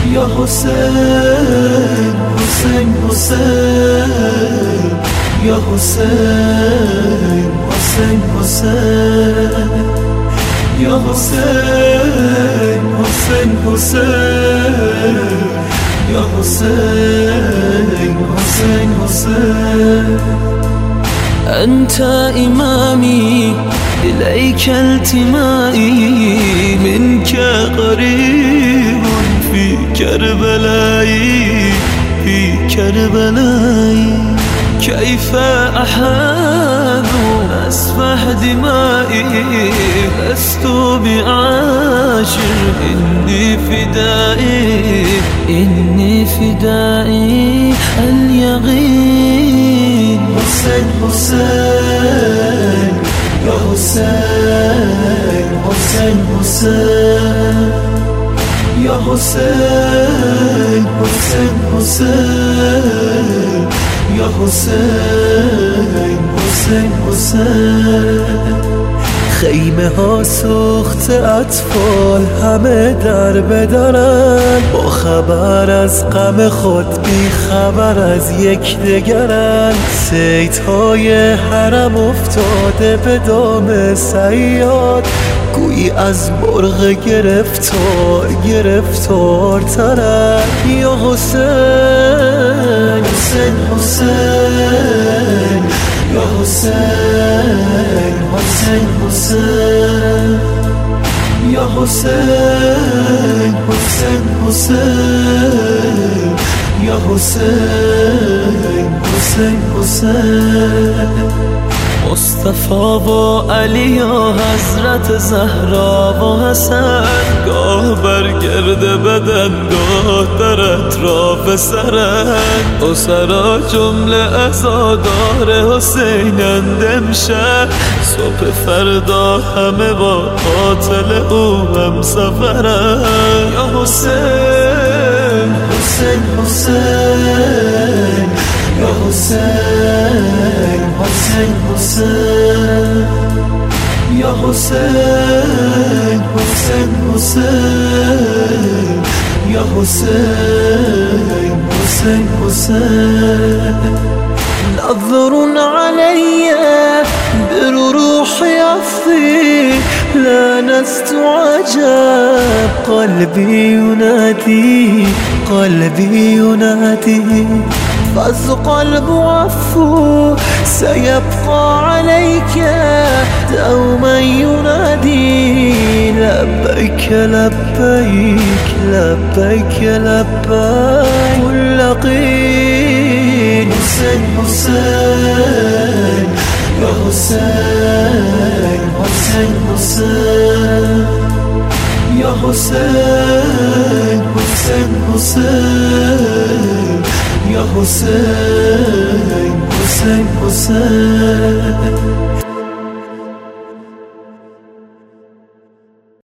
یا حسین حسین حسین یا حسین حسین حسین یا حسین حسین حسین یا حسین حسین حسین أنت إمامي إليك التمائي منك قريب في كربلائي في كربلائي كيف أحاذ أسفح دمائي لست بعاشر إني فدائي إني فدائي اليقين حسين حسين يا حسين حسين حسين يا حسين حسين حسين يا حسين حسين حسين خیمه ها سوخت اطفال همه در بدارن با خبر از غم خود بی خبر از یکدیگرن صیدهای حرم افتاده به دام صیاد گویی از مرغ گرفتار ترن یا حسین حسین حسین یا حسین حسین حسین یا حسین حسین حسین یا حسین حسین حسین مصطفی و علی و حضرت زهرا و حسن گاه برگرد بدن گاه در اطراف سرن اسرا جمله عزادار حسینند امشب صبح فردا همه با قاتل او هم سفرن یا حسین حسین حسین یا حسین حسین حسین یا حسین حسین حسین یا حسین حسین حسین نظر علي بروح يفضي لا نست عجب قلبي ينادي فز قلب عفو سيبقى عليك دوما ينادي لبيك لبيك لبيك لبيك كل قيل حسين حسين يا حسين حسين حسين يا حسين حسين حسين يا حسين حسين حسين